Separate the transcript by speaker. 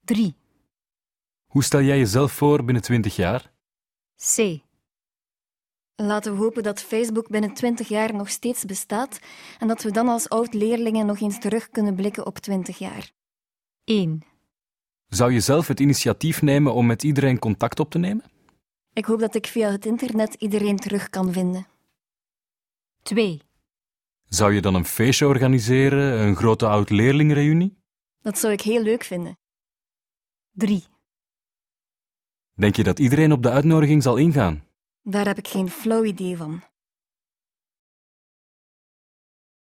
Speaker 1: 3.
Speaker 2: Hoe stel jij jezelf voor binnen 20 jaar?
Speaker 1: C.
Speaker 3: Laten we hopen dat Facebook binnen 20 jaar nog steeds bestaat en dat we dan als oud-leerlingen nog eens terug kunnen blikken op 20 jaar.
Speaker 1: 1.
Speaker 2: Zou je zelf het initiatief nemen om met iedereen contact op te nemen?
Speaker 3: Ik hoop dat ik via het internet iedereen terug kan vinden.
Speaker 1: 2.
Speaker 2: Zou je dan een feestje organiseren, een grote oud-leerlingreunie?
Speaker 3: Dat zou ik heel leuk vinden.
Speaker 1: 3.
Speaker 2: Denk je dat iedereen op de uitnodiging zal ingaan?
Speaker 3: Daar heb ik geen flauw idee van.